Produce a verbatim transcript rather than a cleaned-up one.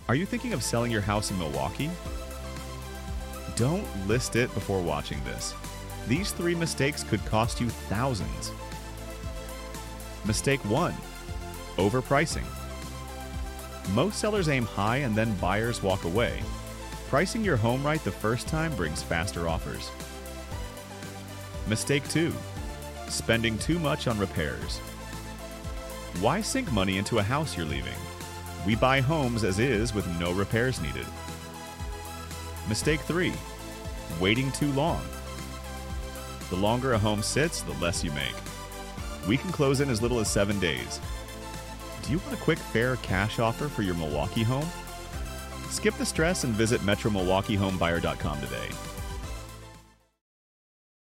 Are you thinking of selling your house in Milwaukee? Don't list it before watching this. These three mistakes could cost you thousands. Mistake one, overpricing. Most sellers aim high and then buyers walk away. Pricing your home right the first time brings faster offers. Mistake two, spending too much on repairs. Why sink money into a house you're leaving? We buy homes as is with no repairs needed. Mistake three, waiting too long. The longer a home sits, the less you make. We can close in as little as seven days. Do you want a quick, fair cash offer for your Milwaukee home? Skip the stress and visit Metro Milwaukee Home Buyer dot com today.